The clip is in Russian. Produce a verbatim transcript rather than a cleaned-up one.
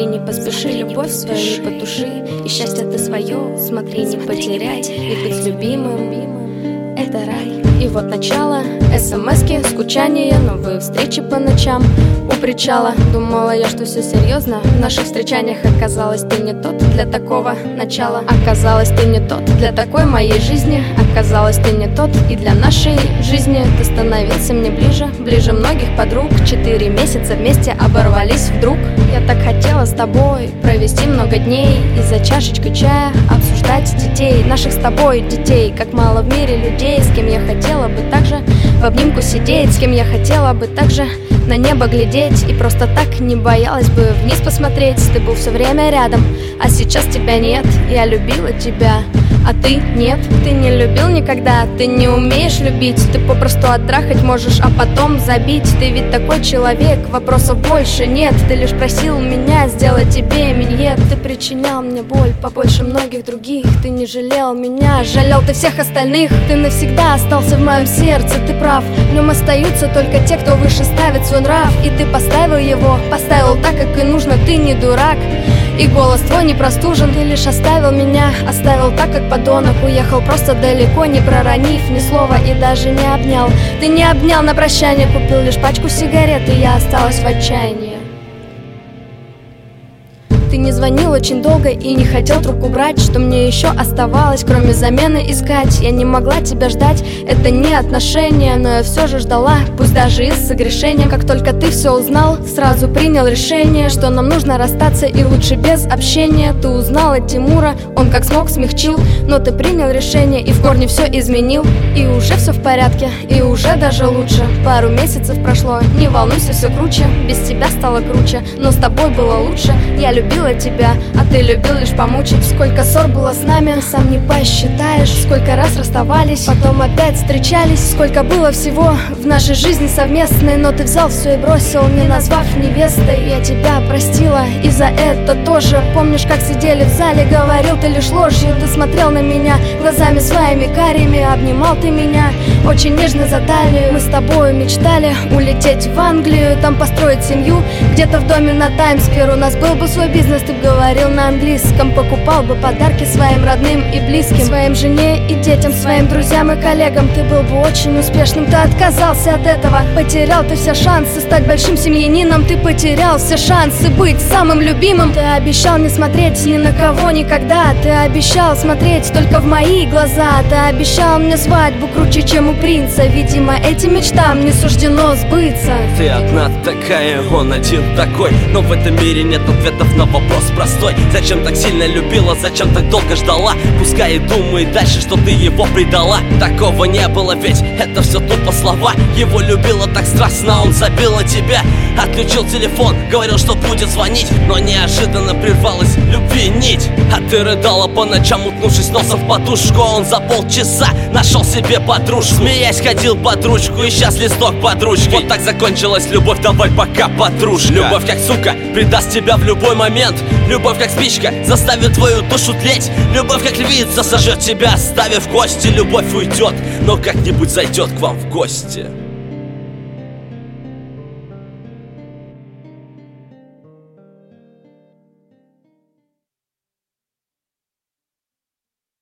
не поспеши, любовь свою не потуши, и счастье ты свое, смотри, не потеряй, и быть любимым — это рай. И вот начало, смски, скучание, новые встречи по ночам у причала. Думала я, что все серьезно, в наших встречаниях оказалось, ты не тот для такого начала. Оказалось, ты не тот для такой моей жизни. Оказалось, ты не тот и для нашей жизни. Ты становился мне ближе, ближе многих подруг. Четыре месяца вместе оборвались вдруг. Я так хотела с тобой провести много дней и за чашечкой чая обсуждать детей, наших с тобой детей. Как мало в мире людей, с кем я хотела бы также в обнимку сидеть, с кем я хотела бы также на небо глядеть и просто так не боялась бы вниз посмотреть. Ты был все время рядом, а сейчас тебя нет. Я любила тебя, а ты нет. Ты не любил никогда, ты не умеешь любить. Ты попросту оттрахать можешь, а потом забить. Ты ведь такой человек, вопросов больше нет. Ты лишь просил меня сделать тебе миньет. Ты причинял мне боль побольше многих других. Ты не жалел меня, жалел ты всех остальных. Ты навсегда остался в моем сердце, ты прав. В нем остаются только те, кто выше ставит свой нрав. И ты поставил его, поставил так, как и нужно. Ты не дурак, и голос твой не простужен. Ты лишь оставил меня, оставил так, как подонок. Уехал просто далеко, не проронив ни слова и даже не обнял. Ты не обнял на прощание, купил лишь пачку сигарет, и я осталась в отчаянии. Ты не звонил очень долго и не хотел трубку брать. Что мне еще оставалось, кроме замены искать? Я не могла тебя ждать, это не отношения, но я все же ждала, пусть даже и с согрешением. Как только ты все узнал, сразу принял решение, что нам нужно расстаться и лучше без общения. Ты узнал от Тимура, он как смог смягчил, но ты принял решение и в корне все изменил. И уже все в порядке, и уже даже лучше. Пару месяцев прошло, не волнуйся, все круче. Без тебя стало круче, но с тобой было лучше. Я любила тебя, а ты любил лишь помучить. Сколько ссор было с нами, сам не посчитаешь. Сколько раз расставались, потом опять встречались. Сколько было всего в нашей жизни совместной, но ты взял все и бросил, не назвав невестой. Я тебя простила и за это тоже. Помнишь, как сидели в зале, говорил ты лишь ложью. Ты смотрел на меня глазами своими карими, обнимал ты меня очень нежно за талию. Мы с тобой мечтали улететь в Англию, там построить семью, где-то в доме на Таймс-сквер. У нас был бы свой бизнес, ты бы говорил на английском, покупал бы подарки своим родным и близким, своим жене и детям, своим друзьям и коллегам. Ты был бы очень успешным, ты отказался от этого. Потерял ты все шансы стать большим семьянином. Ты потерял все шансы быть самым любимым. Ты обещал не смотреть ни на кого никогда. Ты обещал смотреть только в мои глаза. Ты обещал мне свадьбу круче, чем у принца. Видимо, этим мечтам не суждено сбыться. Ты одна такая, он один такой, но в этом мире нет ответов на вопрос простой. Зачем так сильно любила, зачем так долго ждала? Пускай и думает дальше, что ты его предала. Такого не было, ведь это все тупо слова. Его любила так страстно, он забил на тебя. Отключил телефон, говорил, что будет звонить, но неожиданно прервалась любви нить. А ты рыдала по ночам, уткнувшись носом в подушку. Он за полчаса нашел себе подружку. Смеясь ходил под ручку, и сейчас листок под ручкой. Вот так закончилась любовь, давай пока, подружка. Любовь как сука предаст тебя в любой момент. Любовь как спичка заставит твою душу тлеть. Любовь как львица сожжет тебя, оставив кости. Любовь уйдет, но как-нибудь зайдет к вам в гости.